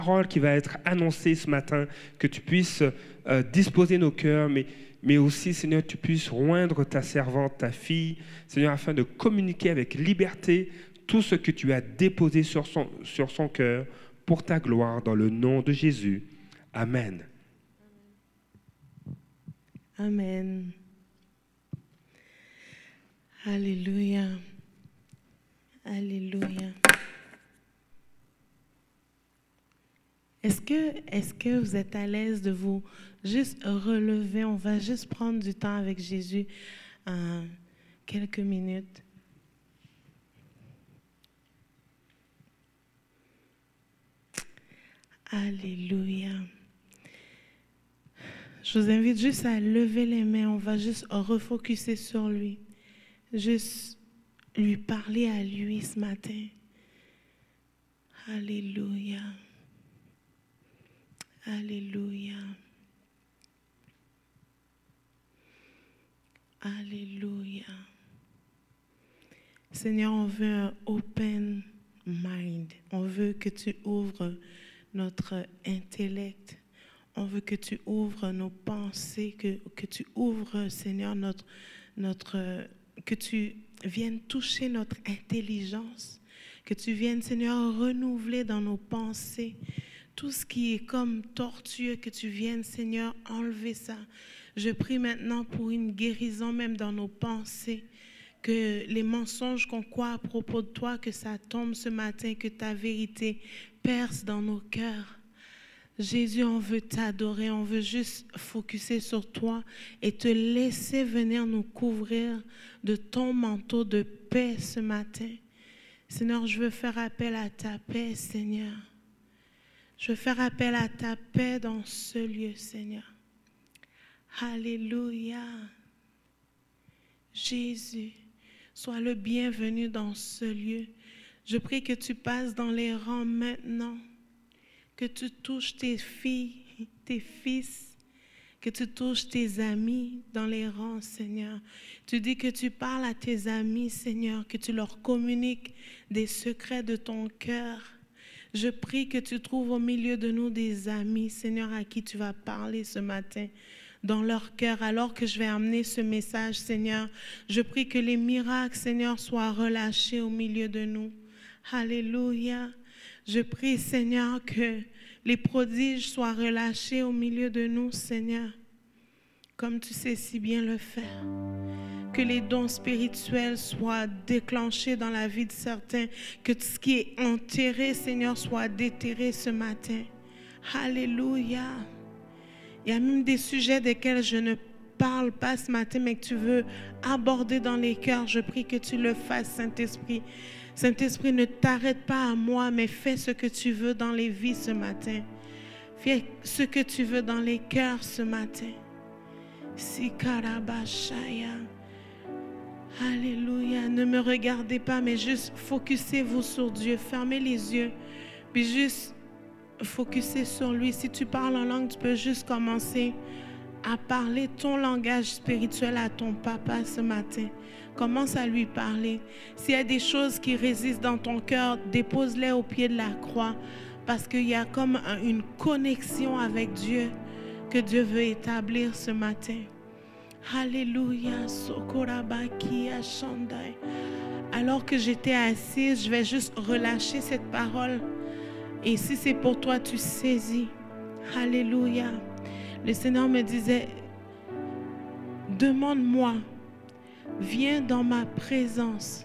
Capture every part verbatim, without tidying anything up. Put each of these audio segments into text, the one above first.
parole qui va être annoncée ce matin, que tu puisses euh, disposer nos cœurs, mais, mais aussi, Seigneur, tu puisses joindre ta servante, ta fille, Seigneur, afin de communiquer avec liberté tout ce que tu as déposé sur son, sur son cœur pour ta gloire, dans le nom de Jésus. Amen. Amen. Alléluia. Alléluia. Est-ce que, est-ce que vous êtes à l'aise de vous juste relever? On va juste prendre du temps avec Jésus, euh, quelques minutes. Alléluia. Je vous invite juste à lever les mains. On va juste refocuser sur lui. Juste lui parler à lui ce matin. Alléluia. Alléluia. Alléluia. Seigneur, on veut un open mind. On veut que tu ouvres notre intellect. On veut que tu ouvres nos pensées, que, que tu ouvres, Seigneur, notre, notre, que tu viennes toucher notre intelligence, que tu viennes, Seigneur, renouveler dans nos pensées tout ce qui est comme tortueux, que tu viennes, Seigneur, enlever ça. Je prie maintenant pour une guérison même dans nos pensées, que les mensonges qu'on croit à propos de toi, que ça tombe ce matin, que ta vérité perce dans nos cœurs. Jésus, on veut t'adorer, on veut juste focuser sur toi et te laisser venir nous couvrir de ton manteau de paix ce matin. Seigneur, je veux faire appel à ta paix, Seigneur. Je veux faire appel à ta paix dans ce lieu, Seigneur. Alléluia. Jésus, sois le bienvenu dans ce lieu. Je prie que tu passes dans les rangs maintenant. Que tu touches tes filles, tes fils, que tu touches tes amis dans les rangs, Seigneur. Tu dis que tu parles à tes amis, Seigneur, que tu leur communiques des secrets de ton cœur. Je prie que tu trouves au milieu de nous des amis, Seigneur, à qui tu vas parler ce matin dans leur cœur. Alors que je vais amener ce message, Seigneur, je prie que les miracles, Seigneur, soient relâchés au milieu de nous. Alléluia. Je prie, Seigneur, que les prodiges soient relâchés au milieu de nous, Seigneur, comme tu sais si bien le faire. Que les dons spirituels soient déclenchés dans la vie de certains. Que tout ce qui est enterré, Seigneur, soit déterré ce matin. Alléluia. Il y a même des sujets desquels je ne parle pas ce matin, mais que tu veux aborder dans les cœurs. Je prie que tu le fasses, Saint-Esprit. Saint-Esprit, ne t'arrête pas à moi, mais fais ce que tu veux dans les vies ce matin. Fais ce que tu veux dans les cœurs ce matin. Sikarabashaya. Alléluia. Ne me regardez pas, mais juste focussez-vous sur Dieu. Fermez les yeux, puis juste focussez sur lui. Si tu parles en langue, tu peux juste commencer à parler ton langage spirituel à ton papa ce matin. Commence à lui parler. S'il y a des choses qui résistent dans ton cœur, dépose-les au pied de la croix, parce qu'il y a comme une connexion avec Dieu que Dieu veut établir ce matin. Alléluia. Sokorabaki Ashandai. Alors que j'étais assise, je vais juste relâcher cette parole. Et si c'est pour toi, tu saisis. Alléluia. Le Seigneur me disait, demande-moi. Viens dans ma présence.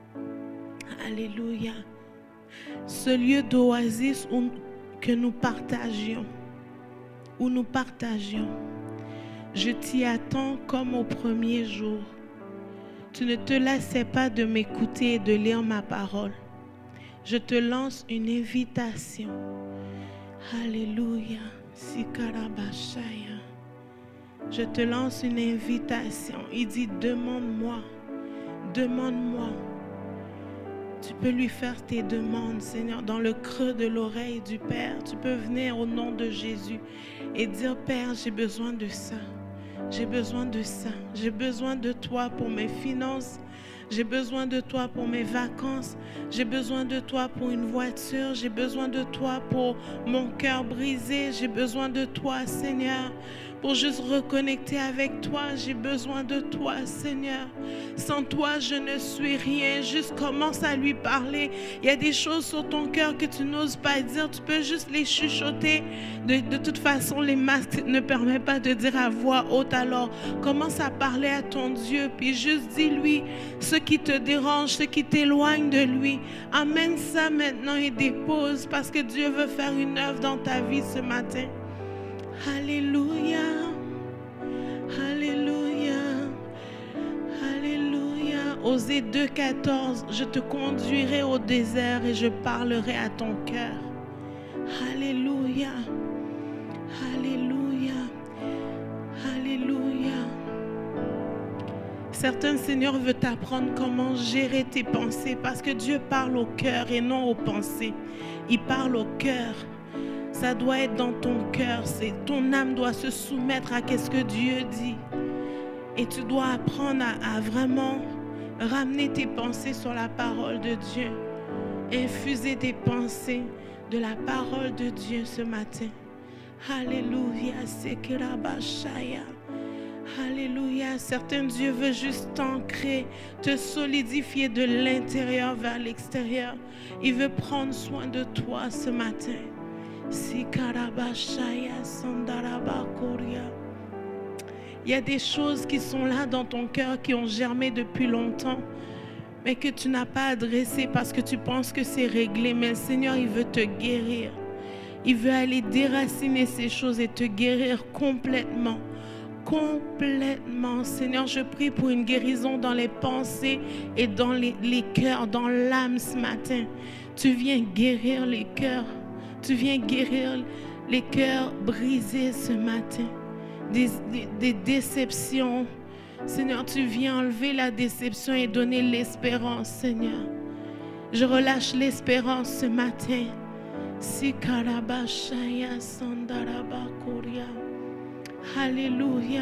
Alléluia. Ce lieu d'oasis où, que nous partagions. Où nous partagions. Je t'y attends comme au premier jour. Tu ne te lassais pas de m'écouter et de lire ma parole. Je te lance une invitation. Alléluia. Sikarabashaya. Je te lance une invitation. Il dit, demande-moi, demande-moi. Tu peux lui faire tes demandes, Seigneur, dans le creux de l'oreille du Père. Tu peux venir au nom de Jésus et dire, Père, j'ai besoin de ça. J'ai besoin de ça. J'ai besoin de toi pour mes finances. J'ai besoin de toi pour mes vacances. J'ai besoin de toi pour une voiture. J'ai besoin de toi pour mon cœur brisé. J'ai besoin de toi, Seigneur, pour juste reconnecter avec toi. J'ai besoin de toi, Seigneur. Sans toi, je ne suis rien. Juste commence à lui parler. Il y a des choses sur ton cœur que tu n'oses pas dire. Tu peux juste les chuchoter. De, de toute façon, les masques ne permettent pas de dire à voix haute. Alors, commence à parler à ton Dieu. Puis juste dis-lui ce qui te dérange, ce qui t'éloigne de lui. Amène ça maintenant et dépose, parce que Dieu veut faire une œuvre dans ta vie ce matin. Alléluia, Alléluia, Alléluia. Osée deux, quatorze, je te conduirai au désert et je parlerai à ton cœur. Alléluia, Alléluia, Alléluia. Certains, Seigneur, veut t'apprendre comment gérer tes pensées, parce que Dieu parle au cœur et non aux pensées. Il parle au cœur. Ça doit être dans ton cœur. C'est, ton âme doit se soumettre à ce que Dieu dit. Et tu dois apprendre à, à vraiment ramener tes pensées sur la parole de Dieu. Infuser tes pensées de la parole de Dieu ce matin. Alléluia, Sekerabashaya. Alléluia. Certains, Dieu veut juste t'ancrer, te solidifier de l'intérieur vers l'extérieur. Il veut prendre soin de toi ce matin. Il y a des choses qui sont là dans ton cœur, qui ont germé depuis longtemps, mais que tu n'as pas adressé parce que tu penses que c'est réglé. Mais le Seigneur, il veut te guérir. Il veut aller déraciner ces choses et te guérir complètement. Complètement. Seigneur, je prie pour une guérison dans les pensées et dans les, les cœurs, dans l'âme ce matin. Tu viens guérir les cœurs. Tu viens guérir les cœurs brisés ce matin. Des, des, des déceptions. Seigneur, tu viens enlever la déception et donner l'espérance, Seigneur. Je relâche l'espérance ce matin. Sikarabashaya Sandarabakoria. Alléluia.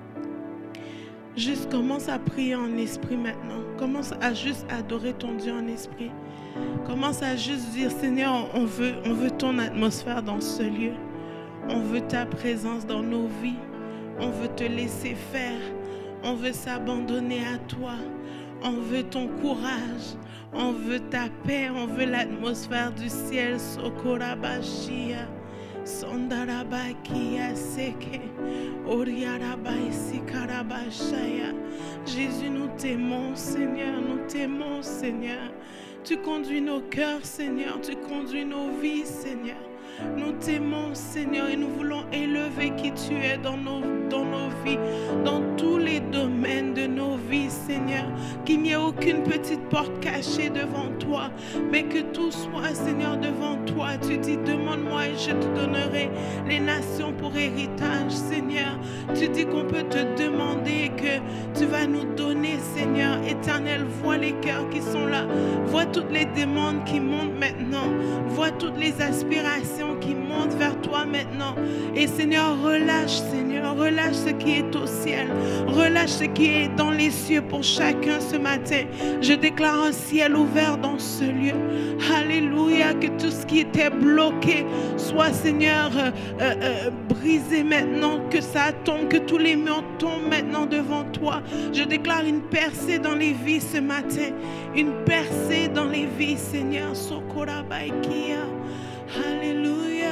Juste commence à prier en esprit maintenant. Commence à juste adorer ton Dieu en esprit. Commence à juste dire, Seigneur, on veut, on veut ton atmosphère dans ce lieu. On veut ta présence dans nos vies. On veut te laisser faire. On veut s'abandonner à toi. On veut ton courage. On veut ta paix. On veut l'atmosphère du ciel. Sokorabashia. Sondarabakia seke. Oriarabai sikarabashaya. Jésus, nous t'aimons, Seigneur. Nous t'aimons, Seigneur. Tu conduis nos cœurs, Seigneur. Tu conduis nos vies, Seigneur. Nous t'aimons, Seigneur, et nous voulons élever qui tu es dans nos, dans nos vies, dans tous les domaines de nos vies, Seigneur. Qu'il n'y ait aucune petite porte cachée devant toi, mais que tout soit, Seigneur, devant toi. Tu dis, demande-moi et je te donnerai les nations pour héritage, Seigneur. Tu dis qu'on peut te demander et que tu vas nous donner, Seigneur. Éternel, vois les cœurs qui sont là. Vois toutes les demandes qui montent maintenant. Vois toutes les aspirations qui montent vers toi maintenant. Et Seigneur, relâche, Seigneur, relâche ce qui est au ciel. Relâche ce qui est dans les cieux pour chacun ce matin. Je déclare un ciel ouvert dans ce lieu. Alléluia, que tout ce qui était bloqué soit, Seigneur, euh, euh, brisé maintenant, que ça tombe, que tous les murs tombent maintenant devant toi. Je déclare une percée dans les vies ce matin. Une percée dans les vies, Seigneur. Sokorabaikia. Alléluia.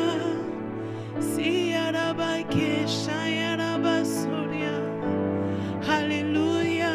Siyarabaike shayarabasoria. Alléluia.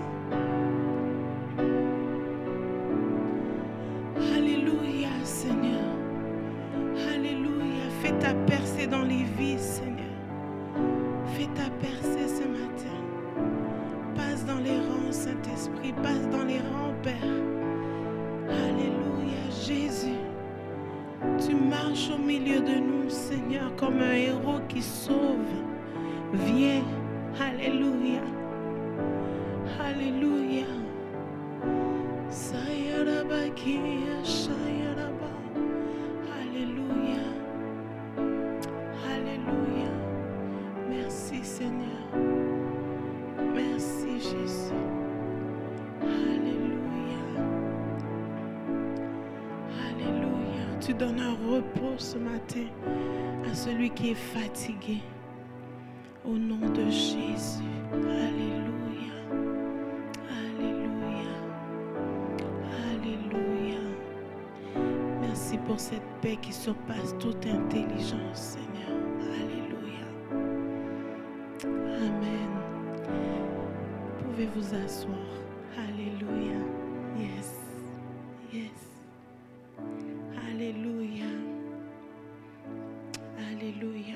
Alléluia, Seigneur. Alléluia. Fais ta percée dans les vies, Seigneur. Fais ta percée ce matin. Passe dans les rangs, Saint-Esprit. Passe dans les rangs, Père. Alléluia, Jésus. Tu marches au milieu de nous, Seigneur, comme un héros qui sauve. Viens. Alléluia. Alléluia. Sayarabakia, Sayaraba. Alléluia. Alléluia. Merci, Seigneur. Merci, Jésus. donne un repos ce matin à celui qui est fatigué. Au nom de Jésus. Alléluia. Alléluia. Alléluia. Merci pour cette paix qui surpasse toute intelligence, Seigneur. Alléluia. Amen. Vous pouvez vous asseoir. Alléluia. Yes. Yes. Alléluia. Alléluia.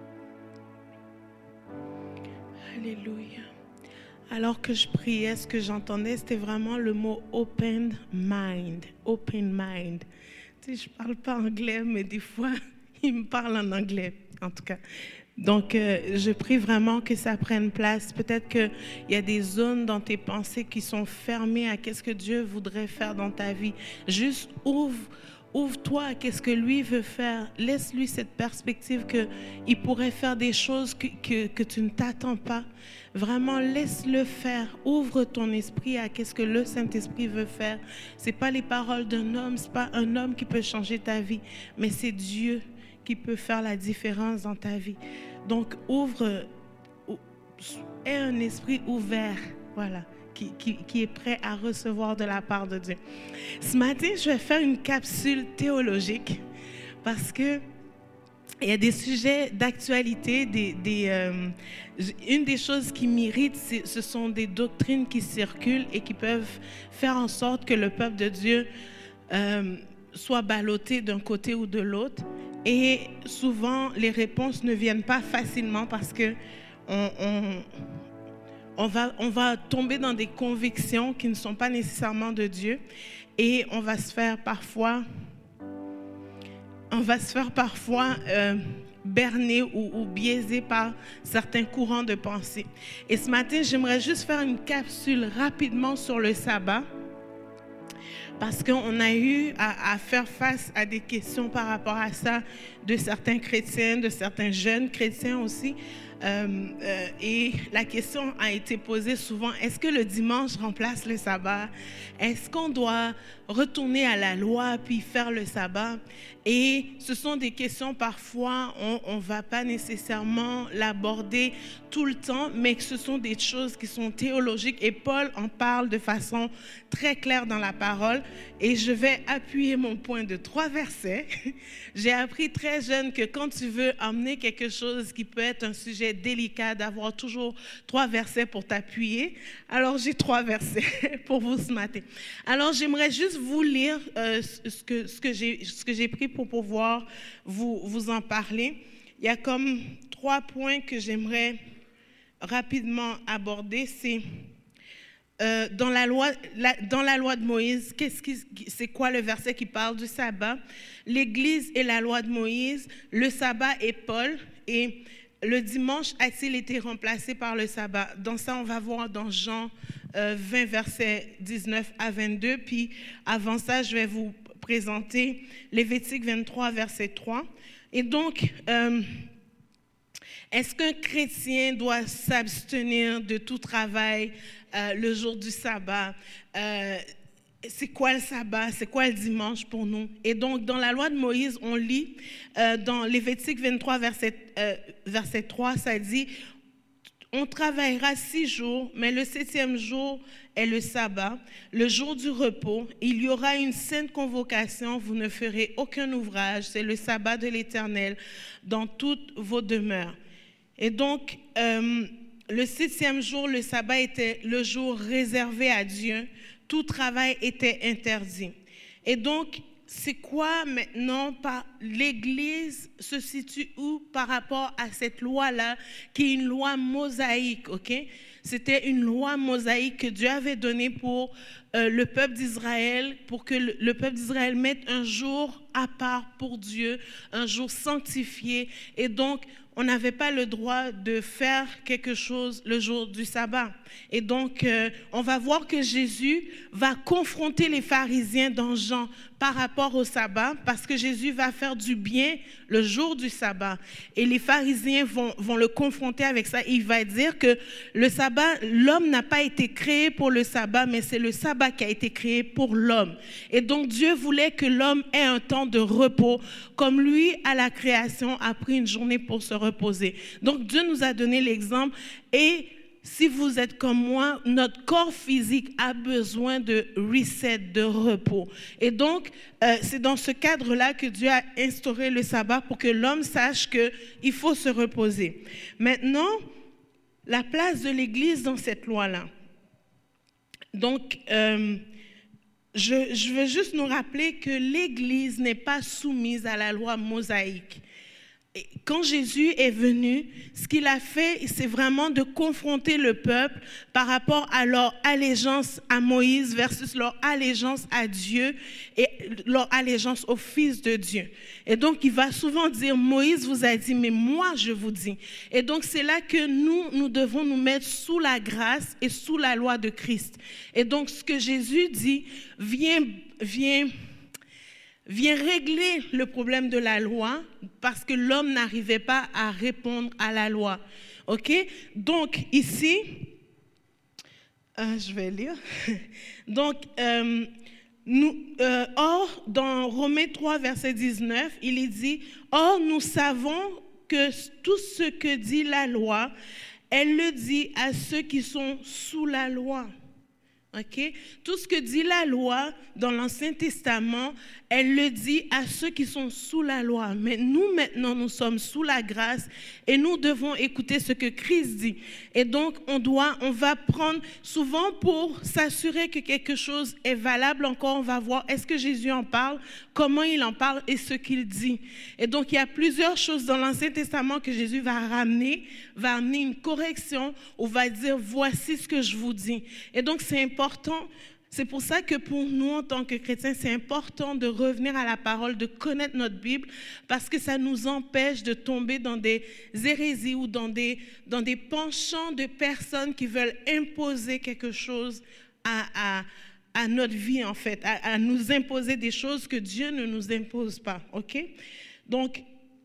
Alléluia. Alors que je priais, ce que j'entendais, c'était vraiment le mot open mind. Open mind. Tu sais, je ne parle pas anglais, mais des fois, il me parle en anglais, en tout cas. Donc, euh, je prie vraiment que ça prenne place. Peut-être qu'il y a des zones dans tes pensées qui sont fermées à ce que Dieu voudrait faire dans ta vie. Juste ouvre. Ouvre-toi à ce que lui veut faire. Laisse-lui cette perspective qu'il pourrait faire des choses que, que, que tu ne t'attends pas. Vraiment, laisse-le faire. Ouvre ton esprit à ce que le Saint-Esprit veut faire. Ce n'est pas les paroles d'un homme, ce n'est pas un homme qui peut changer ta vie, mais c'est Dieu qui peut faire la différence dans ta vie. Donc, ouvre, aie un esprit ouvert. Voilà. Qui, qui, qui est prêt à recevoir de la part de Dieu. Ce matin, je vais faire une capsule théologique parce que il y a des sujets d'actualité, des, des, euh, une des choses qui m'irrite, ce sont des doctrines qui circulent et qui peuvent faire en sorte que le peuple de Dieu euh, soit ballotté d'un côté ou de l'autre. Et souvent, les réponses ne viennent pas facilement parce que on, on On va, on va tomber dans des convictions qui ne sont pas nécessairement de Dieu et on va se faire parfois, on va se faire parfois euh, berner ou, ou biaiser par certains courants de pensée. Et ce matin, j'aimerais juste faire une capsule rapidement sur le sabbat parce qu'on a eu à, à faire face à des questions par rapport à ça de certains chrétiens, de certains jeunes chrétiens aussi. Euh, euh, et la question a été posée souvent, est-ce que le dimanche remplace le sabbat? Est-ce qu'on doit retourner à la loi puis faire le sabbat? Et ce sont des questions parfois, on ne va pas nécessairement l'aborder tout le temps, mais que ce sont des choses qui sont théologiques et Paul en parle de façon très claire dans la parole. Et je vais appuyer mon point de trois versets. J'ai appris très jeune que quand tu veux amener quelque chose qui peut être un sujet délicat, d'avoir toujours trois versets pour t'appuyer. Alors j'ai trois versets pour vous ce matin. Alors j'aimerais juste vous lire euh, ce que, ce que j'ai, ce que j'ai pris pour pouvoir vous, vous en parler. Il y a comme trois points que j'aimerais rapidement aborder. C'est euh, dans la loi, la, dans la loi de Moïse, qu'est-ce qui, c'est quoi le verset qui parle du sabbat? L'Église et la loi de Moïse, le sabbat et Paul, et le dimanche a-t-il été remplacé par le sabbat? Dans ça, on va voir dans Jean euh, vingt, versets dix-neuf à vingt-deux. Puis avant ça, je vais vous présenter Lévitique vingt-trois, verset trois. Et donc, euh, est-ce qu'un chrétien doit s'abstenir de tout travail euh, le jour du sabbat? euh, C'est quoi le sabbat? C'est quoi le dimanche pour nous? Et donc, dans la loi de Moïse, on lit euh, dans Lévitique vingt-trois, verset, euh, verset trois, ça dit « On travaillera six jours, mais le septième jour est le sabbat, le jour du repos. Il y aura une sainte convocation, vous ne ferez aucun ouvrage. C'est le sabbat de l'Éternel dans toutes vos demeures. » Et donc, euh, le septième jour, le sabbat était le jour réservé à Dieu. Tout travail était interdit. Et donc, c'est quoi maintenant, par l'Église se situe où par rapport à cette loi-là, qui est une loi mosaïque, ok? C'était une loi mosaïque que Dieu avait donnée pour euh, le peuple d'Israël, pour que le, le peuple d'Israël mette un jour à part pour Dieu, un jour sanctifié. Et donc, on n'avait pas le droit de faire quelque chose le jour du sabbat. Et donc, euh, on va voir que Jésus va confronter les pharisiens dans Jean par rapport au sabbat, parce que Jésus va faire du bien le jour du sabbat. Et les pharisiens vont, vont le confronter avec ça. Il va dire que le sabbat sabbat, l'homme n'a pas été créé pour le sabbat, mais c'est le sabbat qui a été créé pour l'homme. Et donc Dieu voulait que l'homme ait un temps de repos, comme lui, à la création, a pris une journée pour se reposer. Donc Dieu nous a donné l'exemple. Et si vous êtes comme moi, notre corps physique a besoin de reset, de repos. Et donc, euh, c'est dans ce cadre-là que Dieu a instauré le sabbat pour que l'homme sache qu'il faut se reposer. Maintenant, la place de l'Église dans cette loi-là. Donc, euh, je, je veux juste nous rappeler que l'Église n'est pas soumise à la loi mosaïque. Quand Jésus est venu, ce qu'il a fait, c'est vraiment de confronter le peuple par rapport à leur allégeance à Moïse versus leur allégeance à Dieu et leur allégeance au Fils de Dieu. Et donc, il va souvent dire, Moïse vous a dit, mais moi je vous dis. Et donc, c'est là que nous, nous devons nous mettre sous la grâce et sous la loi de Christ. Et donc, ce que Jésus dit vient... vient vient régler le problème de la loi parce que l'homme n'arrivait pas à répondre à la loi. OK? Donc, ici, euh, je vais lire. Donc, euh, nous, euh, or, dans Romains trois, verset dix-neuf, il est dit, « Or, nous savons que tout ce que dit la loi, elle le dit à ceux qui sont sous la loi. » Okay? Tout ce que dit la loi dans l'Ancien Testament, elle le dit à ceux qui sont sous la loi. Mais nous, maintenant, nous sommes sous la grâce et nous devons écouter ce que Christ dit. Et donc, on doit, on va prendre souvent pour s'assurer que quelque chose est valable encore, on va voir est-ce que Jésus en parle, comment il en parle et ce qu'il dit. Et donc, il y a plusieurs choses dans l'Ancien Testament que Jésus va ramener, va amener une correction ou va dire voici ce que je vous dis. Et donc, c'est important. C'est pour ça que pour nous, en tant que chrétiens, c'est important de revenir à la parole, de connaître notre Bible, parce que ça nous empêche de tomber dans des hérésies ou dans des, dans des penchants de personnes qui veulent imposer quelque chose à, à, à notre vie, en fait, à, à nous imposer des choses que Dieu ne nous impose pas, ok? Donc,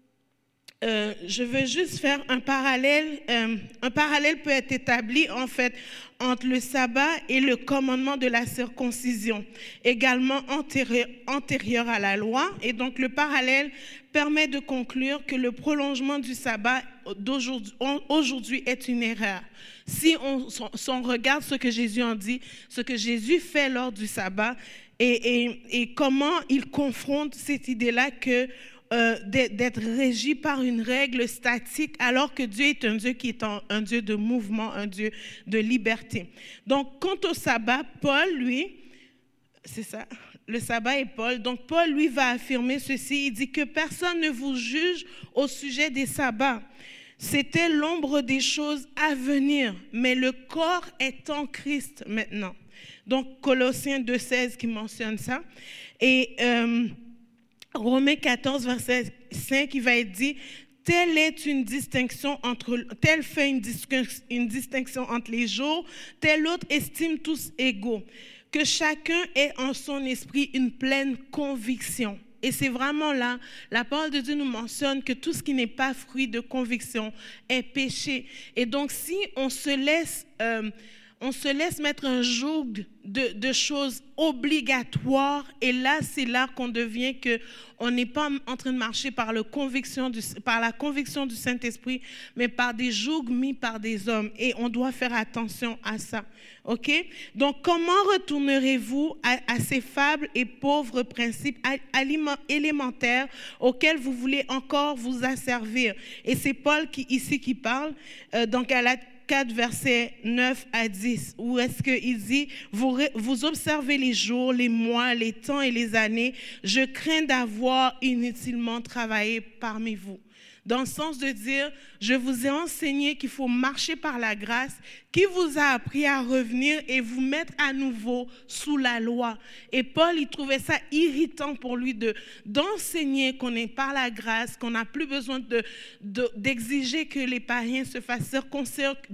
Euh, je veux juste faire un parallèle. Euh, un parallèle peut être établi, en fait, entre le sabbat et le commandement de la circoncision, également antérieur, antérieur à la loi. Et donc, le parallèle permet de conclure que le prolongement du sabbat d'aujourd'hui aujourd'hui est une erreur. Si on, si on regarde ce que Jésus en dit, ce que Jésus fait lors du sabbat et, et, et comment il confronte cette idée-là que Euh, d'être régi par une règle statique alors que Dieu est un Dieu qui est un, un Dieu de mouvement, un Dieu de liberté. Donc, quant au sabbat, Paul, lui, c'est ça, le sabbat et Paul, donc Paul, lui, va affirmer ceci, il dit que personne ne vous juge au sujet des sabbats. C'était l'ombre des choses à venir, mais le corps est en Christ maintenant. Donc, Colossiens deux seize qui mentionne ça. Et... Euh, Romains quatorze, verset cinq, il va être dit, telle est une distinction entre, telle fait une, une distinction entre les jours, tel autre estime tous égaux, que chacun ait en son esprit une pleine conviction. Et c'est vraiment là, la parole de Dieu nous mentionne que tout ce qui n'est pas fruit de conviction est péché. Et donc, si on se laisse... Euh, On se laisse mettre un joug de, de choses obligatoires et là, c'est là qu'on devient que on n'est pas en train de marcher par, le conviction du, par la conviction du Saint-Esprit, mais par des jougs mis par des hommes. Et on doit faire attention à ça. OK? Donc, comment retournerez-vous à, à ces faibles et pauvres principes aliment, élémentaires auxquels vous voulez encore vous asservir? Et c'est Paul qui, ici qui parle euh, dans Galates quatre, versets neuf à dix, où est-ce qu'il dit, vous, vous observez les jours, les mois, les temps et les années, je crains d'avoir inutilement travaillé parmi vous. Dans le sens de dire, je vous ai enseigné qu'il faut marcher par la grâce, qui vous a appris à revenir et vous mettre à nouveau sous la loi. Et Paul, il trouvait ça irritant pour lui de, d'enseigner qu'on est par la grâce, qu'on n'a plus besoin de, de, d'exiger que les païens se fassent circoncire,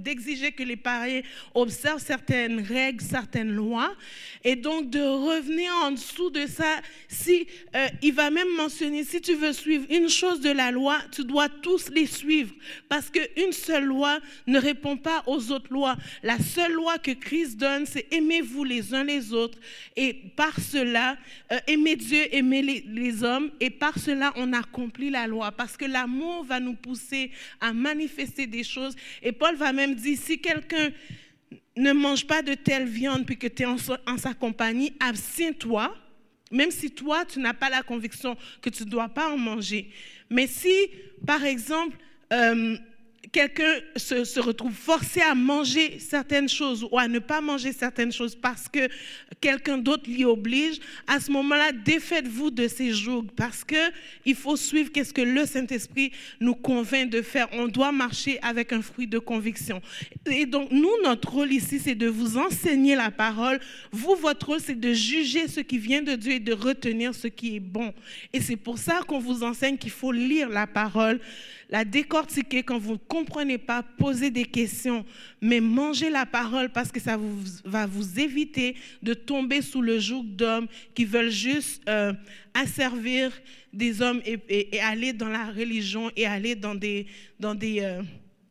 d'exiger que les païens observent certaines règles, certaines lois, et donc de revenir en dessous de ça. Si, euh, il va même mentionner, si tu veux suivre une chose de la loi, tu dois tous les suivre, parce qu'une seule loi ne répond pas aux autres lois. La seule loi que Christ donne, c'est aimez-vous les uns les autres, et par cela, euh, aimez Dieu, aimez les, les hommes, et par cela, on accomplit la loi, parce que l'amour va nous pousser à manifester des choses. Et Paul va même dire, si quelqu'un ne mange pas de telle viande puis que tu es en, en sa compagnie, abstiens-toi, même si toi, tu n'as pas la conviction que tu ne dois pas en manger. Mais si, par exemple, euh, quelqu'un se, se retrouve forcé à manger certaines choses ou à ne pas manger certaines choses parce que quelqu'un d'autre l'y oblige, à ce moment-là, défaites-vous de ces jougs, parce qu'il faut suivre qu'est-ce que le Saint-Esprit nous convainc de faire. On doit marcher avec un fruit de conviction. Et donc, nous, notre rôle ici, c'est de vous enseigner la parole. Vous, votre rôle, c'est de juger ce qui vient de Dieu et de retenir ce qui est bon. Et c'est pour ça qu'on vous enseigne qu'il faut lire la parole, la décortiquer quand vous ne comprenez pas, poser des questions, mais mangez la parole, parce que ça vous, va vous éviter de tomber sous le joug d'hommes qui veulent juste euh, asservir des hommes et, et, et aller dans la religion et aller dans des dans des euh,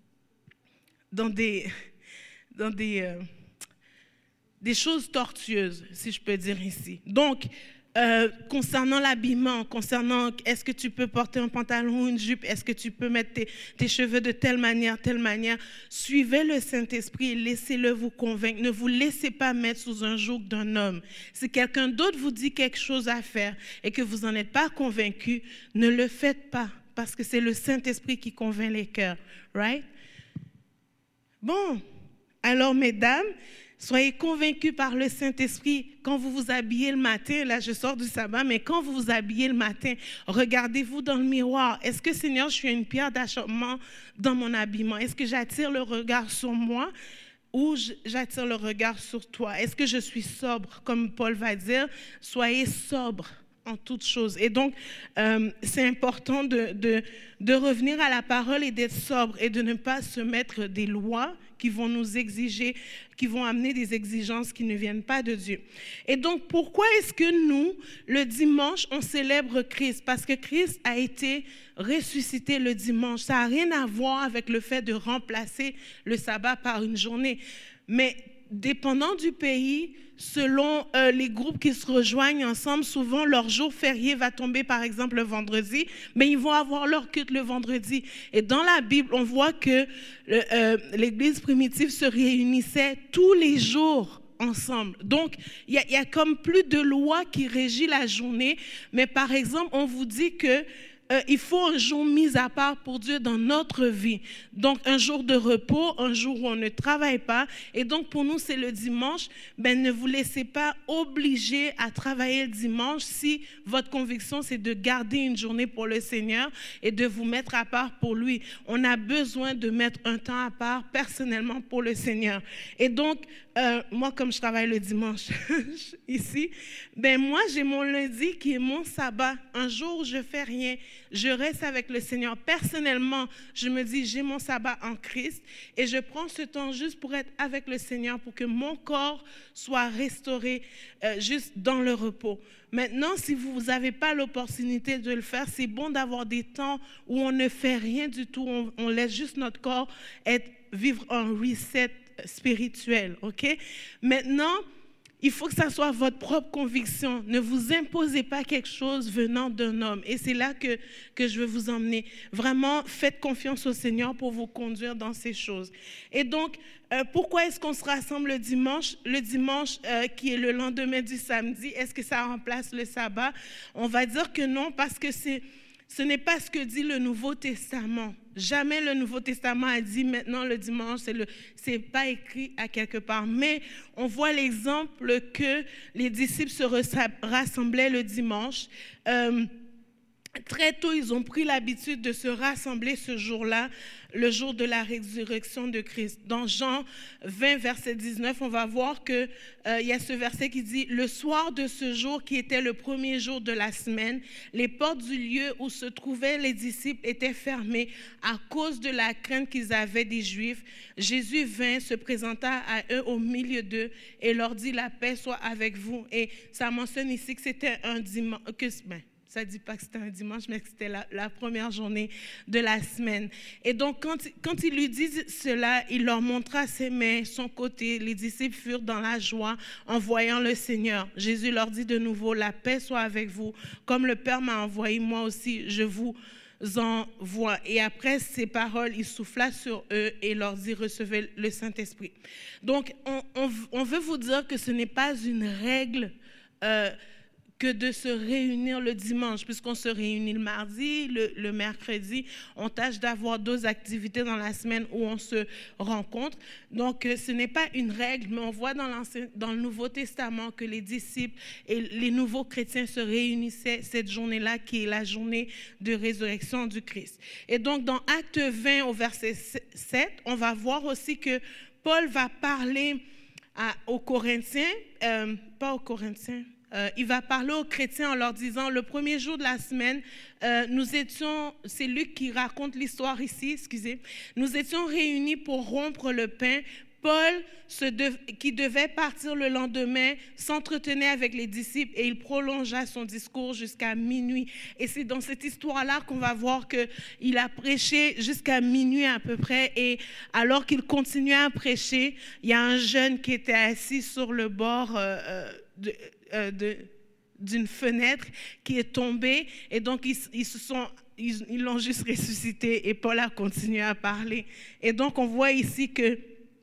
dans des dans des euh, des choses tortueuses, si je peux dire ici. Donc, Euh, concernant l'habillement, concernant est-ce que tu peux porter un pantalon ou une jupe, est-ce que tu peux mettre tes, tes cheveux de telle manière, telle manière, suivez le Saint-Esprit et laissez-le vous convaincre. Ne vous laissez pas mettre sous un joug d'un homme. Si quelqu'un d'autre vous dit quelque chose à faire et que vous n'en êtes pas convaincu, ne le faites pas, parce que c'est le Saint-Esprit qui convainc les cœurs, right? Bon, alors mesdames, soyez convaincus par le Saint-Esprit quand vous vous habillez le matin. Là, je sors du sabbat, mais quand vous vous habillez le matin, regardez-vous dans le miroir. Est-ce que, Seigneur, je suis une pierre d'achoppement dans mon habillement? Est-ce que j'attire le regard sur moi ou j'attire le regard sur toi? Est-ce que je suis sobre? Comme Paul va dire, soyez sobre en toutes choses. Et donc, euh, c'est important de, de, de revenir à la parole et d'être sobre et de ne pas se mettre des lois qui vont nous exiger, qui vont amener des exigences qui ne viennent pas de Dieu. Et donc, pourquoi est-ce que nous, le dimanche, on célèbre Christ? Parce que Christ a été ressuscité le dimanche. Ça n'a rien à voir avec le fait de remplacer le sabbat par une journée. Mais dépendant du pays, selon euh, les groupes qui se rejoignent ensemble, souvent leur jour férié va tomber par exemple le vendredi, mais ils vont avoir leur culte le vendredi. Et dans la Bible, on voit que le, euh, l'Église primitive se réunissait tous les jours ensemble. Donc, il y, y a comme plus de lois qui régissent la journée, mais par exemple, on vous dit que Euh, il faut un jour mis à part pour Dieu dans notre vie. Donc, un jour de repos, un jour où on ne travaille pas. Et donc, pour nous, c'est le dimanche. Ben, ne vous laissez pas obliger à travailler le dimanche si votre conviction, c'est de garder une journée pour le Seigneur et de vous mettre à part pour lui. On a besoin de mettre un temps à part personnellement pour le Seigneur. Et donc, euh, moi, comme je travaille le dimanche ici, ben moi, j'ai mon lundi qui est mon sabbat. Un jour où je fais rien, je reste avec le Seigneur. Personnellement, je me dis, j'ai mon sabbat en Christ et je prends ce temps juste pour être avec le Seigneur, pour que mon corps soit restauré euh, juste dans le repos. Maintenant, si vous n'avez pas l'opportunité de le faire, c'est bon d'avoir des temps où on ne fait rien du tout, on, on laisse juste notre corps être, vivre un reset spirituel, ok? Maintenant, il faut que ça soit votre propre conviction. Ne vous imposez pas quelque chose venant d'un homme. Et c'est là que, que je veux vous emmener. Vraiment, faites confiance au Seigneur pour vous conduire dans ces choses. Et donc, euh, pourquoi est-ce qu'on se rassemble le dimanche? Le dimanche euh, qui est le lendemain du samedi, est-ce que ça remplace le sabbat? On va dire que non, parce que c'est, ce n'est pas ce que dit le Nouveau Testament. Jamais le Nouveau Testament a dit maintenant le dimanche, c'est le, c'est pas écrit à quelque part. Mais on voit l'exemple que les disciples se rassemblaient le dimanche. Euh, très tôt, ils ont pris l'habitude de se rassembler ce jour-là, le jour de la résurrection de Christ. Dans Jean vingt, verset dix-neuf, on va voir qu'il euh, y a ce verset qui dit « Le soir de ce jour qui était le premier jour de la semaine, les portes du lieu où se trouvaient les disciples étaient fermées à cause de la crainte qu'ils avaient des Juifs. Jésus vint, se présenta à eux au milieu d'eux et leur dit « La paix soit avec vous. » Et ça mentionne ici que c'était un dimanche... Que, ben, ça ne dit pas que c'était un dimanche, mais que c'était la, la première journée de la semaine. Et donc, quand, quand il lui dit cela, il leur montra ses mains, son côté. Les disciples furent dans la joie en voyant le Seigneur. Jésus leur dit de nouveau, « La paix soit avec vous. Comme le Père m'a envoyé, moi aussi, je vous envoie. » Et après ces paroles, il souffla sur eux et leur dit, « Recevez le Saint-Esprit. » Donc, on, on, on veut vous dire que ce n'est pas une règle euh, que de se réunir le dimanche, puisqu'on se réunit le mardi, le, le mercredi. On tâche d'avoir d'autres activités dans la semaine où on se rencontre. Donc, ce n'est pas une règle, mais on voit dans, dans le Nouveau Testament que les disciples et les nouveaux chrétiens se réunissaient cette journée-là, qui est la journée de résurrection du Christ. Et donc, dans Acte vingt, au verset sept, on va voir aussi que Paul va parler à, aux Corinthiens, euh, pas aux Corinthiens, Euh, il va parler aux chrétiens en leur disant, le premier jour de la semaine, euh, nous étions, c'est Luc qui raconte l'histoire ici, excusez, nous étions réunis pour rompre le pain. Paul, se de, qui devait partir le lendemain, s'entretenait avec les disciples et il prolongea son discours jusqu'à minuit. Et c'est dans cette histoire-là qu'on va voir qu'il a prêché jusqu'à minuit à peu près. Et alors qu'il continuait à prêcher, il y a un jeune qui était assis sur le bord euh, de... Euh, de, d'une fenêtre qui est tombée et donc ils, ils se sont ils, ils l'ont juste ressuscité et Paul a continué à parler. Et donc on voit ici que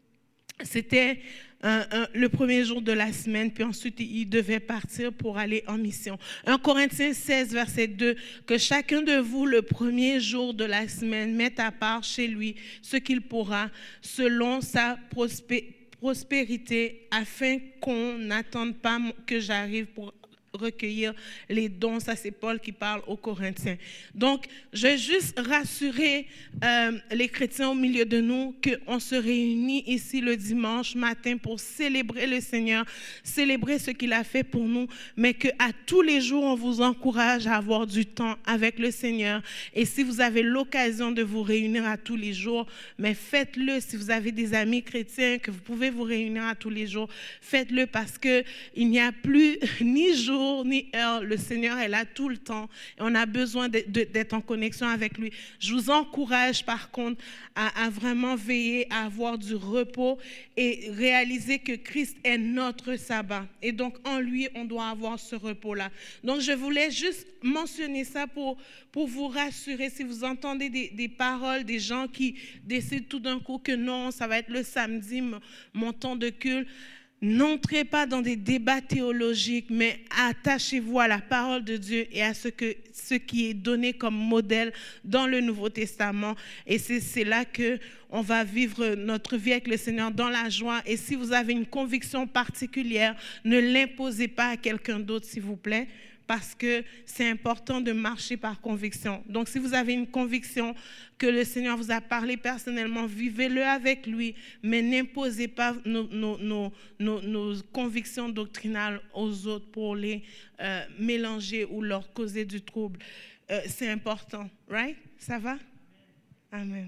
c'était un, un, le premier jour de la semaine, puis ensuite il devait partir pour aller en mission. un Corinthiens seize, verset deux, que chacun de vous le premier jour de la semaine mette à part chez lui ce qu'il pourra selon sa prospérité prospérité, afin qu'on n'attende pas que j'arrive pour recueillir les dons. Ça, c'est Paul qui parle aux Corinthiens. Donc, je vais juste rassurer euh, les chrétiens au milieu de nous qu'on se réunit ici le dimanche matin pour célébrer le Seigneur, célébrer ce qu'il a fait pour nous, mais qu'à tous les jours, on vous encourage à avoir du temps avec le Seigneur. Et si vous avez l'occasion de vous réunir à tous les jours, mais faites-le. Si vous avez des amis chrétiens, que vous pouvez vous réunir à tous les jours, faites-le parce qu'il n'y a plus ni jour ni heure, le Seigneur est là tout le temps et on a besoin de, de, d'être en connexion avec lui. Je vous encourage par contre à, à vraiment veiller à avoir du repos et réaliser que Christ est notre sabbat et donc en lui on doit avoir ce repos-là. Donc je voulais juste mentionner ça pour, pour vous rassurer. Si vous entendez des, des paroles, des gens qui décident tout d'un coup que non, ça va être le samedi, mon temps de culte, n'entrez pas dans des débats théologiques, mais attachez-vous à la parole de Dieu et à ce, que, ce qui est donné comme modèle dans le Nouveau Testament. Et c'est, c'est là qu'on va vivre notre vie avec le Seigneur dans la joie. Et si vous avez une conviction particulière, ne l'imposez pas à quelqu'un d'autre, s'il vous plaît, parce que c'est important de marcher par conviction. Donc, si vous avez une conviction que le Seigneur vous a parlé personnellement, vivez-le avec lui, mais n'imposez pas nos, nos, nos, nos, nos convictions doctrinales aux autres pour les euh, mélanger ou leur causer du trouble. Euh, c'est important, right? Ça va? Amen.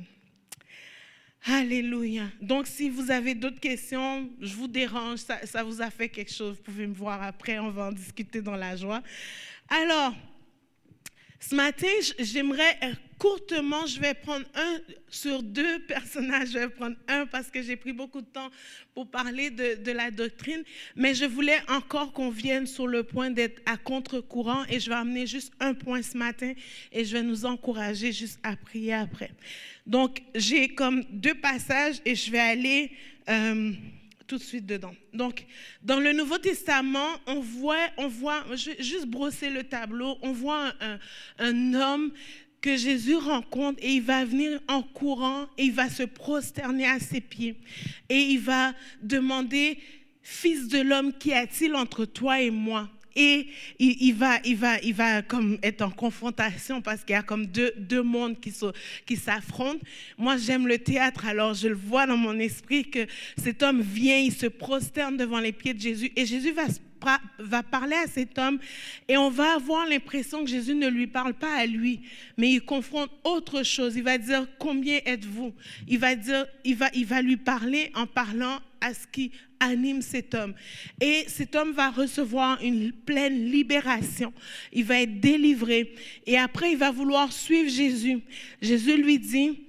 Alléluia. Donc, si vous avez d'autres questions, je vous dérange, ça, ça vous a fait quelque chose, vous pouvez me voir après, on va en discuter dans la joie. Alors, ce matin, j'aimerais courtement, je vais prendre un sur deux personnages, je vais prendre un parce que j'ai pris beaucoup de temps pour parler de, de la doctrine, mais je voulais encore qu'on vienne sur le point d'être à contre-courant et je vais amener juste un point ce matin et je vais nous encourager juste à prier après. Donc, j'ai comme deux passages et je vais aller euh, tout de suite dedans. Donc, dans le Nouveau Testament, on voit, on voit je vais juste brosser le tableau, on voit un, un homme que Jésus rencontre et il va venir en courant et il va se prosterner à ses pieds et il va demander « Fils de l'homme, qu'y a-t-il entre toi et moi ?» et il, il, va, il, va, il va comme être en confrontation parce qu'il y a comme deux, deux mondes qui, sont, qui s'affrontent. Moi, j'aime le théâtre, alors je le vois dans mon esprit que cet homme vient, il se prosterne devant les pieds de Jésus et Jésus va se va parler à cet homme et on va avoir l'impression que Jésus ne lui parle pas à lui, mais il confronte autre chose. Il va dire combien êtes-vous? Il va dire, il va, il va lui parler en parlant à ce qui anime cet homme. Et cet homme va recevoir une pleine libération. Il va être délivré et après il va vouloir suivre Jésus. Jésus lui dit: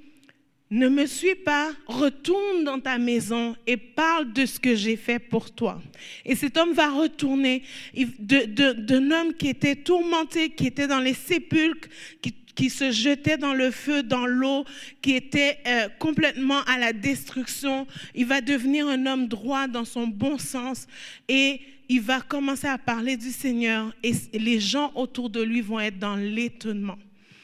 ne me suis pas, retourne dans ta maison et parle de ce que j'ai fait pour toi. Et cet homme va retourner de, de, d'un homme qui était tourmenté, qui était dans les sépulcres, qui, qui se jetait dans le feu, dans l'eau, qui était euh, complètement à la destruction. Il va devenir un homme droit dans son bon sens et il va commencer à parler du Seigneur et les gens autour de lui vont être dans l'étonnement.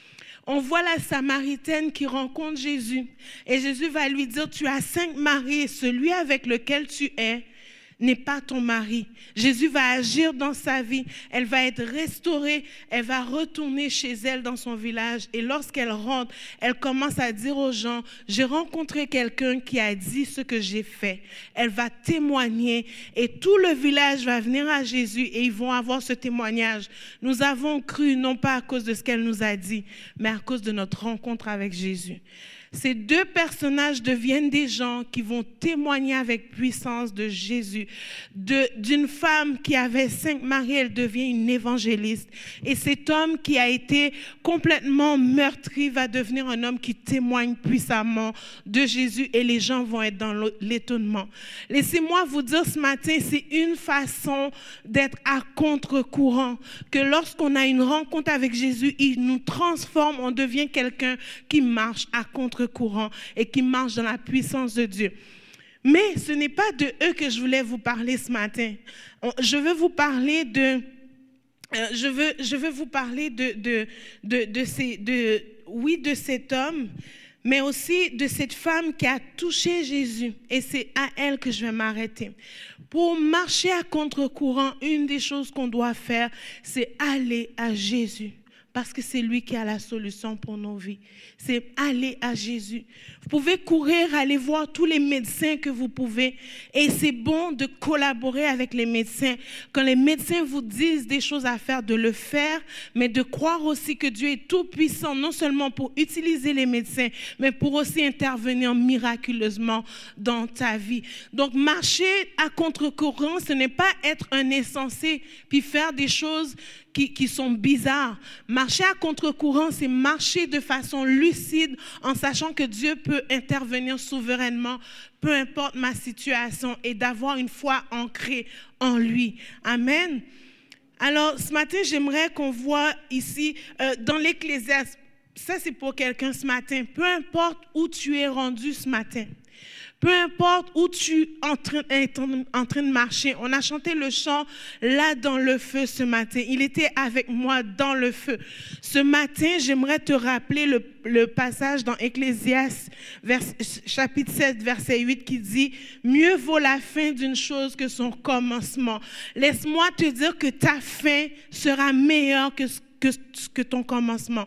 On voit la Samaritaine qui rencontre Jésus et Jésus va lui dire: tu as cinq maris et celui avec lequel tu es n'est pas ton mari. Jésus va agir dans sa vie, elle va être restaurée, elle va retourner chez elle dans son village et lorsqu'elle rentre, elle commence à dire aux gens: j'ai rencontré quelqu'un qui a dit ce que j'ai fait. Elle va témoigner et tout le village va venir à Jésus et ils vont avoir ce témoignage. Nous avons cru non pas à cause de ce qu'elle nous a dit, mais à cause de notre rencontre avec Jésus. Ces deux personnages deviennent des gens qui vont témoigner avec puissance de Jésus. De, d'une femme qui avait cinq maris, elle devient une évangéliste. Et cet homme qui a été complètement meurtri va devenir un homme qui témoigne puissamment de Jésus et les gens vont être dans l'étonnement. Laissez-moi vous dire ce matin, c'est une façon d'être à contre-courant. Que lorsqu'on a une rencontre avec Jésus, il nous transforme, on devient quelqu'un qui marche à contre-courant. courant et qui marche dans la puissance de Dieu. Mais ce n'est pas de eux que je voulais vous parler ce matin. Je veux vous parler de, euh, je veux, je veux vous parler de, de, de, de, ces, de, oui, de cet homme, mais aussi de cette femme qui a touché Jésus. Et c'est à elle que je vais m'arrêter. Pour marcher à contre-courant, une des choses qu'on doit faire, c'est aller à Jésus. Parce que c'est lui qui a la solution pour nos vies. C'est aller à Jésus. Vous pouvez courir, aller voir tous les médecins que vous pouvez. Et c'est bon de collaborer avec les médecins. Quand les médecins vous disent des choses à faire, de le faire, mais de croire aussi que Dieu est tout puissant, non seulement pour utiliser les médecins, mais pour aussi intervenir miraculeusement dans ta vie. Donc, marcher à contre-courant, ce n'est pas être un insensé, puis faire des choses Qui, qui sont bizarres. Marcher à contre-courant, c'est marcher de façon lucide en sachant que Dieu peut intervenir souverainement, peu importe ma situation, et d'avoir une foi ancrée en lui. Amen. Alors, ce matin, j'aimerais qu'on voit ici, euh, dans l'Ecclésiaste, ça c'est pour quelqu'un ce matin, peu importe où tu es rendu ce matin, peu importe où tu es en train, en train de marcher. On a chanté le chant « Là dans le feu » ce matin. Il était avec moi dans le feu. Ce matin, j'aimerais te rappeler le, le passage dans Ecclésiaste, vers, chapitre sept, verset huit, qui dit « Mieux vaut la fin d'une chose que son commencement. » Laisse-moi te dire que ta fin sera meilleure que, que, que ton commencement.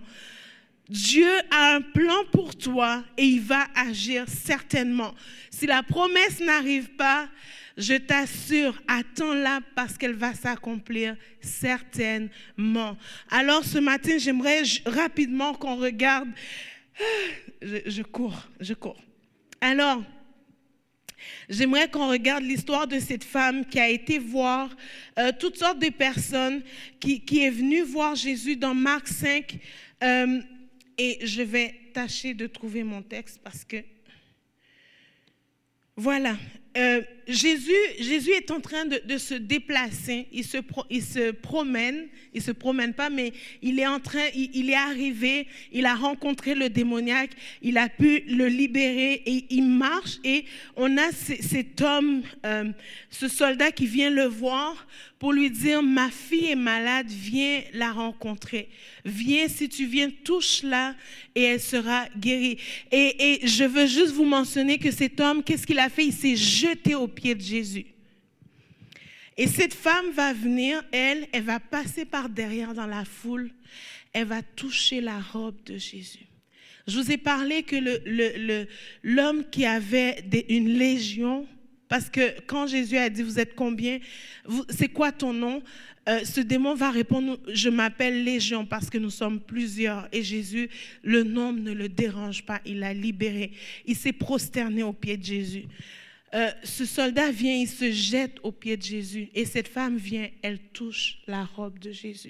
Dieu a un plan pour toi et il va agir certainement. Si la promesse n'arrive pas, je t'assure, attends-la parce qu'elle va s'accomplir certainement. Alors ce matin, j'aimerais rapidement qu'on regarde. Je, je cours, je cours. Alors, j'aimerais qu'on regarde l'histoire de cette femme qui a été voir euh, toutes sortes de personnes, qui, qui est venue voir Jésus dans Marc cinq. Euh, Et je vais tâcher de trouver mon texte parce que, voilà, euh, Jésus, Jésus est en train de, de se déplacer, il se, pro, il se promène, il ne se promène pas, mais il est en train, il, il est arrivé, il a rencontré le démoniaque, il a pu le libérer et il marche et on a c- cet homme, euh, ce soldat qui vient le voir pour lui dire, ma fille est malade, viens la rencontrer. Viens, si tu viens, touche-la et elle sera guérie. Et, et je veux juste vous mentionner que cet homme, qu'est-ce qu'il a fait? Il s'est jeté aux pieds de Jésus. Et cette femme va venir, elle, elle va passer par derrière dans la foule, elle va toucher la robe de Jésus. Je vous ai parlé que le, le, le, l'homme qui avait des, une légion, parce que quand Jésus a dit, vous êtes combien, vous, c'est quoi ton nom? Euh, ce démon va répondre, je m'appelle Légion parce que nous sommes plusieurs. Et Jésus, le nombre ne le dérange pas, il l'a libéré. Il s'est prosterné aux pieds de Jésus. Euh, ce soldat vient, il se jette aux pieds de Jésus. Et cette femme vient, elle touche la robe de Jésus.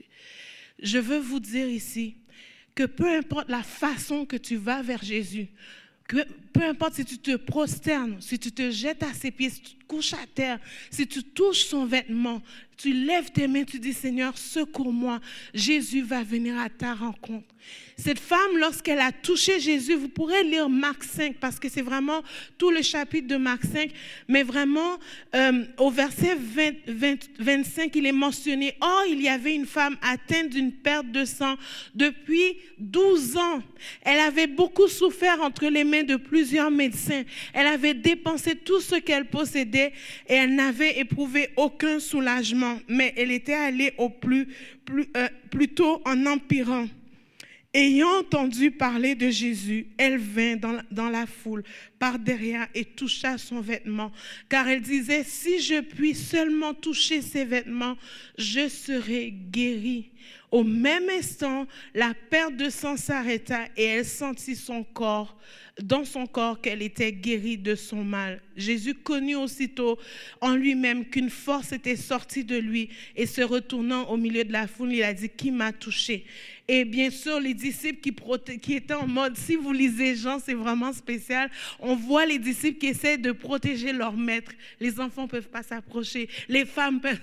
Je veux vous dire ici que peu importe la façon que tu vas vers Jésus, que peu importe si tu te prosternes, si tu te jettes à ses pieds, si tu te couches à terre, si tu touches son vêtement, tu lèves tes mains, tu dis Seigneur, secours-moi, Jésus va venir à ta rencontre. Cette femme, lorsqu'elle a touché Jésus, vous pourrez lire Marc cinq, parce que c'est vraiment tout le chapitre de Marc cinq, mais vraiment euh, au verset vingt, vingt, vingt-cinq, il est mentionné, « Or, il y avait une femme atteinte d'une perte de sang depuis douze ans. Elle avait beaucoup souffert entre les mains de plusieurs médecins. Elle avait dépensé tout ce qu'elle possédait et elle n'avait éprouvé aucun soulagement, mais elle était allée au plus, plus, euh, plutôt en empirant. Ayant entendu parler de Jésus, elle vint dans la, dans la foule par derrière et toucha son vêtement, car elle disait, si je puis seulement toucher ses vêtements, je serai guérie. Au même instant, la perte de sang s'arrêta et elle sentit son corps, dans son corps qu'elle était guérie de son mal. Jésus connut aussitôt en lui-même qu'une force était sortie de lui et se retournant au milieu de la foule, il a dit, qui m'a touché? Et bien sûr, les disciples qui, proté- qui étaient en mode, si vous lisez Jean, c'est vraiment spécial, on voit les disciples qui essaient de protéger leur maître. Les enfants ne peuvent pas s'approcher, les femmes peuvent,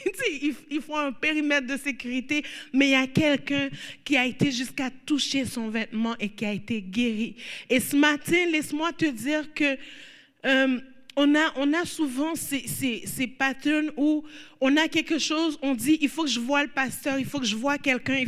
ils font un périmètre de sécurité, mais il y a quelqu'un qui a été jusqu'à toucher son vêtement et qui a été guéri. Et ce matin, laisse-moi te dire que euh, on a, on a souvent ces, ces, ces patterns où on a quelque chose, on dit, il faut que je voie le pasteur, il faut que je voie quelqu'un.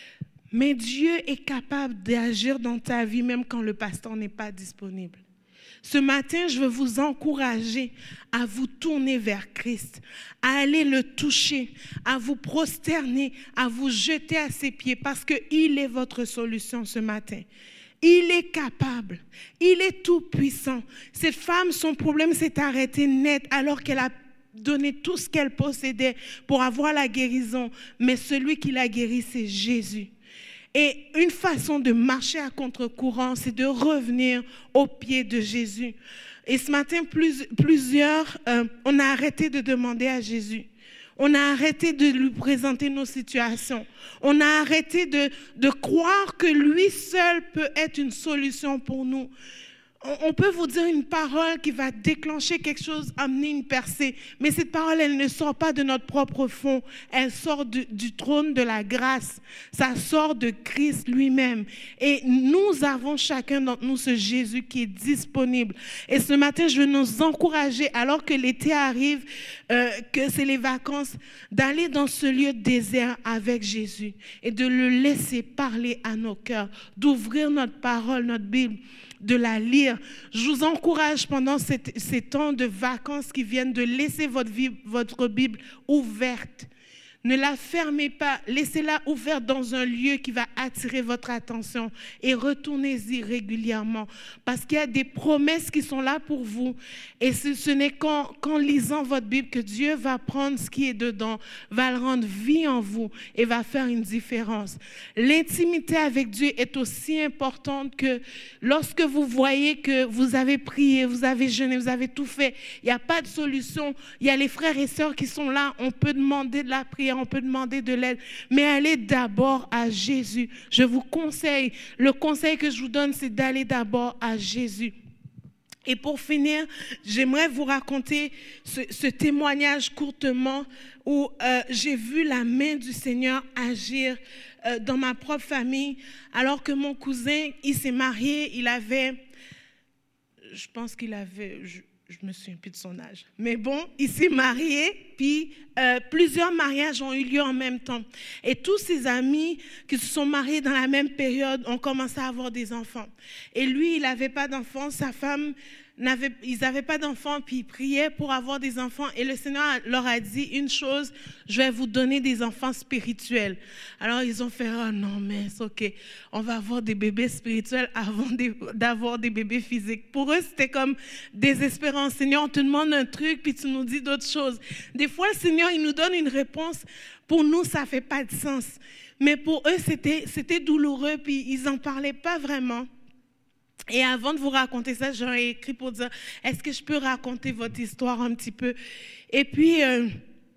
Mais Dieu est capable d'agir dans ta vie même quand le pasteur n'est pas disponible. Ce matin, je veux vous encourager à vous tourner vers Christ, à aller le toucher, à vous prosterner, à vous jeter à ses pieds parce qu'il est votre solution ce matin. Il est capable, il est tout puissant. Cette femme, son problème s'est arrêté net alors qu'elle a donné tout ce qu'elle possédait pour avoir la guérison. Mais celui qui l'a guérie, c'est Jésus. Et une façon de marcher à contre-courant, c'est de revenir aux pieds de Jésus. Et ce matin, plus, plusieurs, euh, on a arrêté de demander à Jésus. On a arrêté de lui présenter nos situations. On a arrêté de, de croire que lui seul peut être une solution pour nous. On peut vous dire une parole qui va déclencher quelque chose, amener une percée. Mais cette parole, elle ne sort pas de notre propre fond. Elle sort du, du trône de la grâce. Ça sort de Christ lui-même. Et nous avons chacun d'entre nous ce Jésus qui est disponible. Et ce matin, je veux nous encourager, alors que l'été arrive, euh, que c'est les vacances, d'aller dans ce lieu désert avec Jésus et de le laisser parler à nos cœurs, d'ouvrir notre parole, notre Bible, de la lire. Je vous encourage pendant cette, ces temps de vacances qui viennent de laisser votre, vie, votre Bible ouverte. Ne la fermez pas, laissez-la ouverte dans un lieu qui va attirer votre attention et retournez-y régulièrement parce qu'il y a des promesses qui sont là pour vous et ce, ce n'est qu'en, qu'en lisant votre Bible que Dieu va prendre ce qui est dedans, va le rendre vie en vous et va faire une différence. L'intimité avec Dieu est aussi importante que lorsque vous voyez que vous avez prié, vous avez jeûné, vous avez tout fait, il n'y a pas de solution, il y a les frères et sœurs qui sont là, on peut demander de la prière, on peut demander de l'aide, mais allez d'abord à Jésus. Je vous conseille, le conseil que je vous donne, c'est d'aller d'abord à Jésus. Et pour finir, j'aimerais vous raconter ce, ce témoignage courtement où euh, j'ai vu la main du Seigneur agir euh, dans ma propre famille, alors que mon cousin, il s'est marié, il avait, je pense qu'il avait, je, je me souviens plus de son âge, mais bon, il s'est marié. puis euh, plusieurs mariages ont eu lieu en même temps. Et tous ses amis qui se sont mariés dans la même période ont commencé à avoir des enfants. Et lui, il n'avait pas d'enfants, sa femme... N'avaient, ils n'avaient pas d'enfants, puis ils priaient pour avoir des enfants. Et le Seigneur leur a dit une chose, je vais vous donner des enfants spirituels. Alors ils ont fait, oh non, mais c'est ok, on va avoir des bébés spirituels avant des, d'avoir des bébés physiques. Pour eux, c'était comme désespérant. Seigneur, on te demande un truc, puis tu nous dis d'autres choses. Des fois, le Seigneur, il nous donne une réponse. Pour nous, ça ne fait pas de sens. Mais pour eux, c'était, c'était douloureux, puis ils n'en parlaient pas vraiment. Et avant de vous raconter ça, j'aurais écrit pour dire, est-ce que je peux raconter votre histoire un petit peu? Et puis, euh,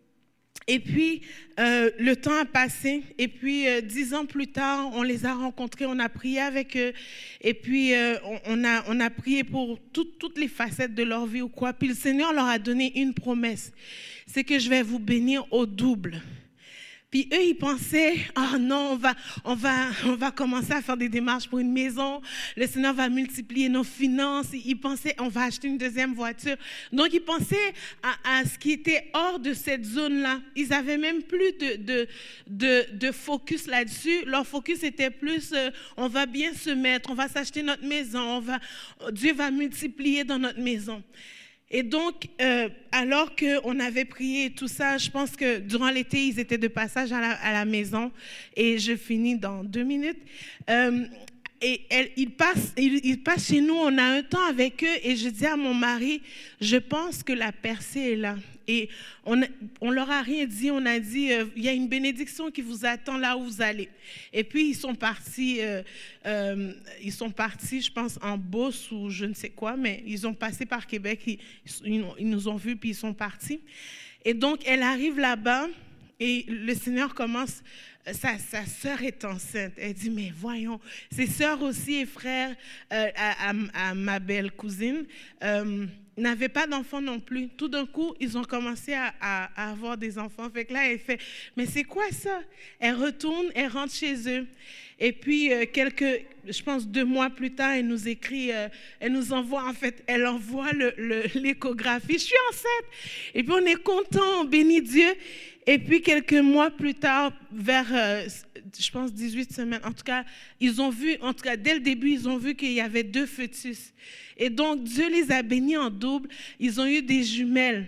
et puis euh, le temps a passé. Et puis, euh, dix ans plus tard, on les a rencontrés, on a prié avec eux. Et puis, euh, on, on, a, on a prié pour tout, toutes les facettes de leur vie ou quoi. Puis le Seigneur leur a donné une promesse. C'est que je vais vous bénir au double. Puis eux, ils pensaient, oh non, on va, on, va, on va commencer à faire des démarches pour une maison. Le Seigneur va multiplier nos finances. Ils pensaient, on va acheter une deuxième voiture. Donc, ils pensaient à, à ce qui était hors de cette zone-là. Ils n'avaient même plus de, de, de, de focus là-dessus. Leur focus était plus, euh, on va bien se mettre, on va s'acheter notre maison, on va, Dieu va multiplier dans notre maison. Et donc, euh, alors qu'on avait prié et tout ça, je pense que durant l'été, ils étaient de passage à la, à la maison. Et je finis dans deux minutes. Euh, et elle, ils, passent, ils, ils passent chez nous, on a un temps avec eux. Et je dis à mon mari, je pense que la percée est là. Et on ne leur a rien dit, on a dit, euh, il y a une bénédiction qui vous attend là où vous allez. Et puis, ils sont partis, euh, euh, ils sont partis, je pense, en Beauce ou je ne sais quoi, mais ils ont passé par Québec, ils, ils, ils nous ont vus, puis ils sont partis. Et donc, elle arrive là-bas, et le Seigneur commence, sa, sa sœur est enceinte. Elle dit, mais voyons, ses sœurs aussi et frères euh, à, à, à ma belle cousine, euh, n'avaient pas d'enfants non plus. Tout d'un coup, ils ont commencé à, à, à avoir des enfants. Fait que là, elle fait, mais c'est quoi ça? Elle retourne, elle rentre chez eux. Et puis, euh, quelques, je pense deux mois plus tard, elle nous écrit, euh, elle nous envoie, en fait, elle envoie le, le, l'échographie. Je suis enceinte. Et puis, on est content, on bénit Dieu. Et puis, quelques mois plus tard, vers, euh, je pense, dix-huit semaines, en tout cas, ils ont vu, en tout cas, dès le début, ils ont vu qu'il y avait deux fœtus. Et donc, Dieu les a bénis en double. Ils ont eu des jumelles.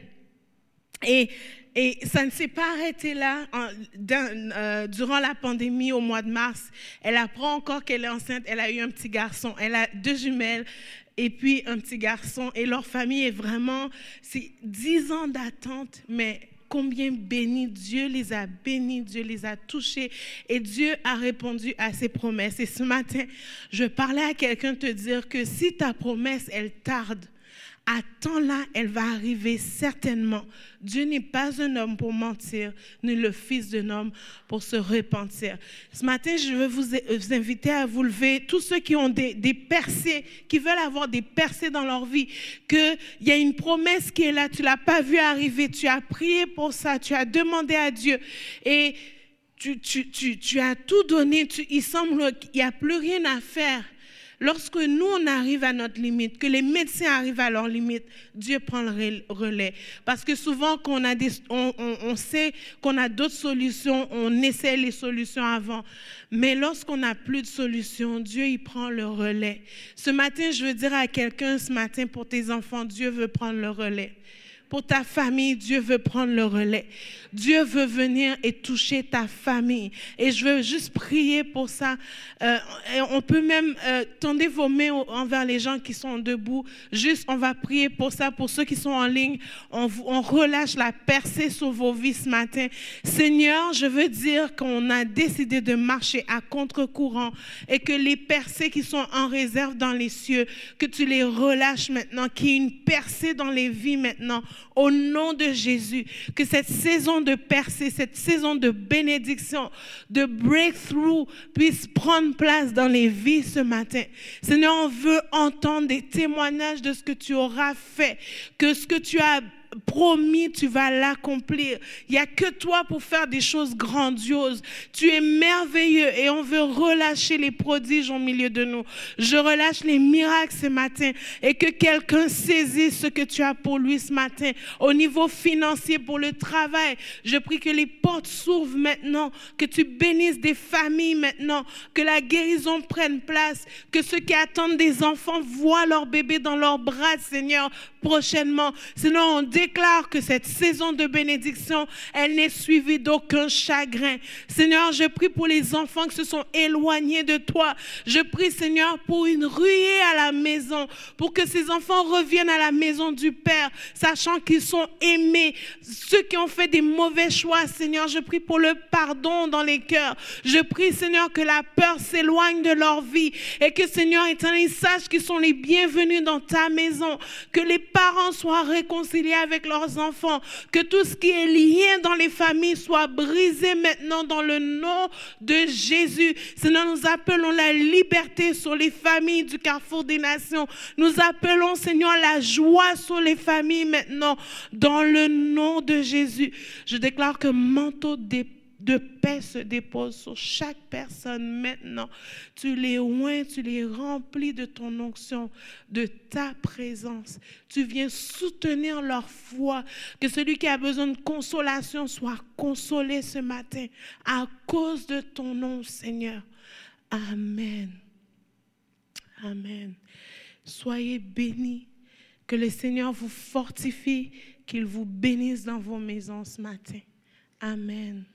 Et, et ça ne s'est pas arrêté là. En, dans, euh, durant la pandémie, au mois de mars, elle apprend encore qu'elle est enceinte. Elle a eu un petit garçon. Elle a deux jumelles et puis un petit garçon. Et leur famille est vraiment, c'est dix ans d'attente, mais combien bénis, Dieu les a bénis, Dieu les a touchés et Dieu a répondu à ses promesses. Et ce matin, je parlais à quelqu'un te dire que si ta promesse, elle tarde, attends-la, elle va arriver certainement. Dieu n'est pas un homme pour mentir, ni le fils d'un homme pour se repentir. Ce matin, je veux vous, vous inviter à vous lever, tous ceux qui ont des, des percées, qui veulent avoir des percées dans leur vie, qu'il y a une promesse qui est là, tu ne l'as pas vue arriver, tu as prié pour ça, tu as demandé à Dieu et tu, tu, tu, tu as tout donné, tu, il semble qu'il n'y a plus rien à faire. Lorsque nous, on arrive à notre limite, que les médecins arrivent à leur limite, Dieu prend le relais. Parce que souvent, quand on, a des, on, on, on sait qu'on a d'autres solutions, on essaie les solutions avant. Mais lorsqu'on n'a plus de solution, Dieu, il prend le relais. Ce matin, je veux dire à quelqu'un, ce matin, pour tes enfants, Dieu veut prendre le relais. Pour ta famille, Dieu veut prendre le relais. Dieu veut venir et toucher ta famille. Et je veux juste prier pour ça. Euh, on peut même euh, tendre vos mains envers les gens qui sont debout. Juste, on va prier pour ça. Pour ceux qui sont en ligne, on, on relâche la percée sur vos vies ce matin. Seigneur, je veux dire qu'on a décidé de marcher à contre-courant et que les percées qui sont en réserve dans les cieux, que tu les relâches maintenant, qu'il y ait une percée dans les vies maintenant. Au nom de Jésus, que cette saison de percée, cette saison de bénédiction, de breakthrough puisse prendre place dans les vies ce matin. Seigneur, on veut entendre des témoignages de ce que tu auras fait, que ce que tu as promis, tu vas l'accomplir. Il n'y a que toi pour faire des choses grandioses. Tu es merveilleux et on veut relâcher les prodiges au milieu de nous. Je relâche les miracles ce matin et que quelqu'un saisisse ce que tu as pour lui ce matin. Au niveau financier, pour le travail, je prie que les portes s'ouvrent maintenant, que tu bénisses des familles maintenant, que la guérison prenne place, que ceux qui attendent des enfants voient leur bébé dans leurs bras, Seigneur, prochainement. Sinon, on déclare que cette saison de bénédiction, elle n'est suivie d'aucun chagrin. Seigneur, je prie pour les enfants qui se sont éloignés de toi. Je prie, Seigneur, pour une ruée à la maison, pour que ces enfants reviennent à la maison du Père, sachant qu'ils sont aimés. Ceux qui ont fait des mauvais choix, Seigneur, je prie pour le pardon dans les cœurs. Je prie, Seigneur, que la peur s'éloigne de leur vie et que, Seigneur, éternel, ils sachent qu'ils sont les bienvenus dans ta maison, que les parents soient réconciliés avec leurs enfants, que tout ce qui est lié dans les familles soit brisé maintenant dans le nom de Jésus. Seigneur, nous appelons la liberté sur les familles du Carrefour des Nations. Nous appelons, Seigneur, la joie sur les familles maintenant dans le nom de Jésus. Je déclare que manteau de de paix se dépose sur chaque personne maintenant. Tu les oins, tu les remplis de ton onction, de ta présence. Tu viens soutenir leur foi. Que celui qui a besoin de consolation soit consolé ce matin à cause de ton nom, Seigneur. Amen. Amen. Soyez bénis. Que le Seigneur vous fortifie, qu'il vous bénisse dans vos maisons ce matin. Amen.